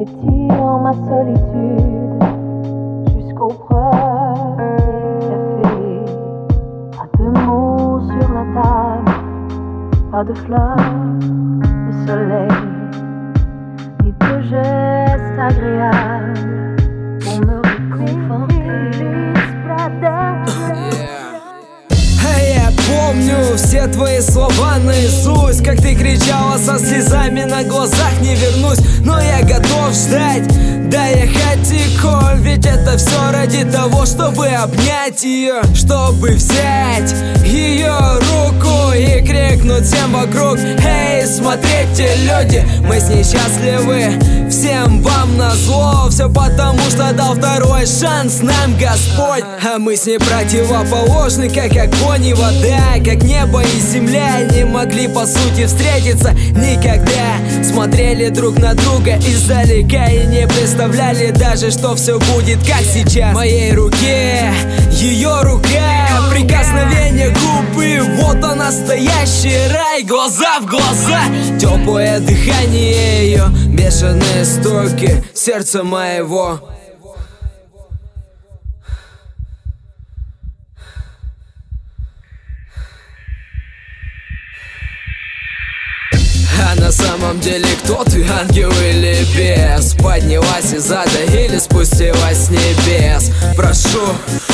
Étirant ma solitude jusqu'au premier café. Pas de mots sur la table, pas de fleurs de soleil, ni de gestes agréables pour me réconforter. Я помню все твои слова наизусть, как ты кричала со слезами на глазах: не вернусь, но я готов ждать. Да, я хотел, ведь это все ради того, чтобы обнять ее, чтобы взять ее руку и крикнуть всем вокруг: эй, смотрите, люди, мы с ней счастливы, всем вам назло. Все потому, что дал второй шанс нам Господь. А мы с ней противоположны, как огонь и вода, как небо и земля. Не могли по сути встретиться никогда. Смотрели друг на друга издалека и не представляли даже, что все будет как сейчас. В моей руке ее рука, прикосновение губы, вот он настоящий рай. Глаза в глаза, теплое дыхание ее, бешеные стуки сердца моего. А на самом деле кто ты, ангел или бес? Поднялась из ада или спустилась с небес? Прошу,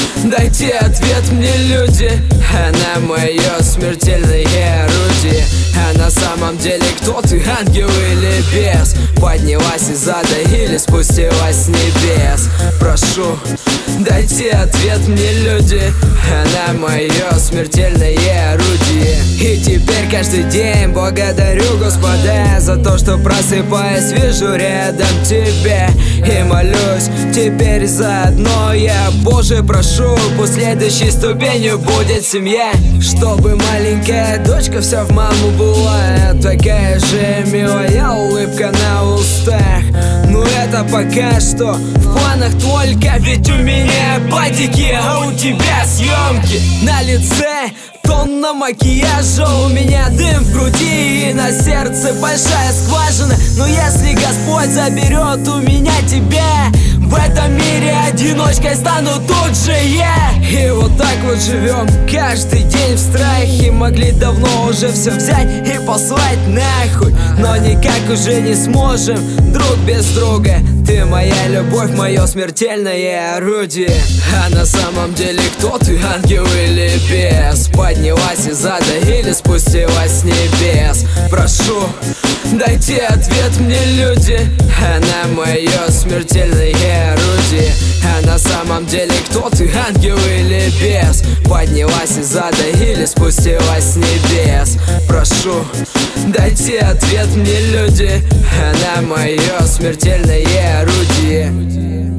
дайте ответ мне, люди. Она мое смертельное орудие. А на самом деле кто ты, ангел или бес? Поднялась из ада или спустилась с небес? Прошу, дайте ответ мне, люди. Она мое смертельное орудие. И теперь каждый день благодарю Господа за то, что просыпаясь вижу рядом тебя. И молюсь теперь заодно я, Боже, прошу, пусть следующей ступенью будет семья. Чтобы маленькая дочка вся в маму была, такая же милая улыбка на устах. Но это пока что в планах только, ведь у меня батики, а у тебя съемки. На лице тонна макияжа, у меня дым в груди и на сердце большая скважина. Но если Господь заберет у меня тебя, в этом мире одиночкой стану тут же я. И вот так вот живем каждый день в страхе. Могли давно уже все взять и послать нахуй, но никак уже не сможем друг без друга. Ты моя любовь, мое смертельное орудие. А на самом деле кто ты, ангел или бес? Поднялась из ада или спустилась с небес? Прошу, дайте ответ мне, люди. Она мое смертельное орудие. А на самом деле кто ты, ангел или бес? Поднялась из ада или спустилась с небес? Прошу, дайте ответ мне, люди. Она мое смертельное орудие.